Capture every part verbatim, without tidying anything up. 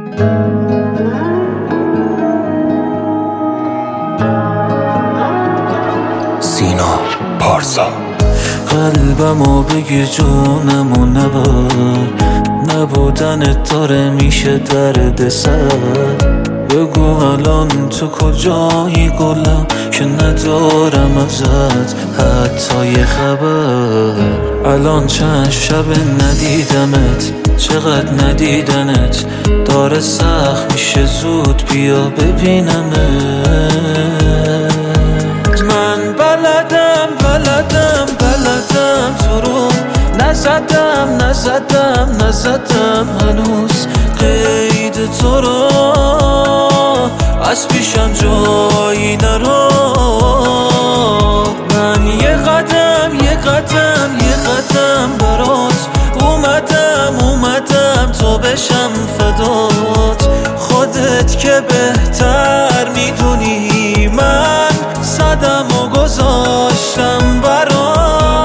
سینا پارسا. قلبمو بگیر جونمو نبر، نبودن داره میشه درد سر. بگو الان تو کجایی گلم که ندارم ازت حتی یه خبر. الان چند شب ندیدمت، چقدر ندیدنت داره سخت میشه، زود بیا ببینمت. من بلدم بلدم بلدم تو رو نزدم نزدم نزدم هنوز قید تو رو، از پیشم جایی نرو. من یه قدم یه قدم یه قدم برات اومدم اومدم تا بشم فدات. خودت که بهتر میدونی من صدم و گذاشتم برات.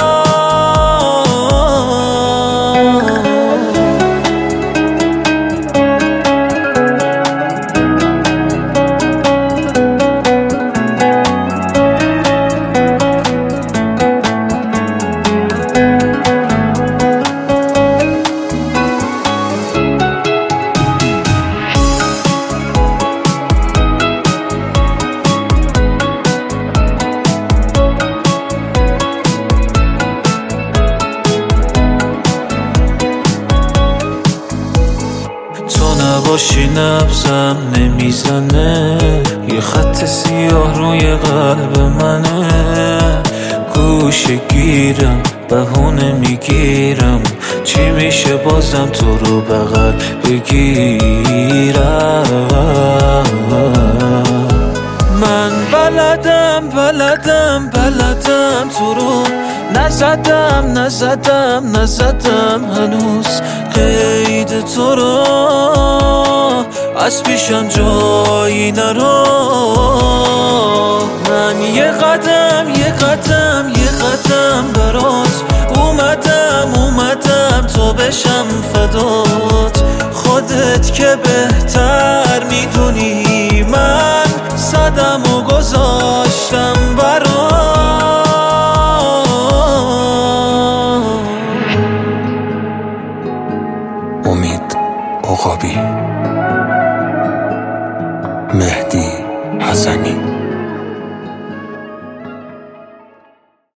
نباشی نبضم نمیزنه، یه خط سیاه روی قلب منه. گوشه گیرم بهونه میگیرم، چی میشه بازم تو رو بغل بگیرم. من بلدم بلدم بلدم تو رو نزدم نزدم نزدم هنوز قید تو رو، از پیشم جایی نرو. من یه قدم یه قدم یه قدم برات اومدم اومدم تا بشم فدات. خودت که بهتر میدونی من صدم و گذار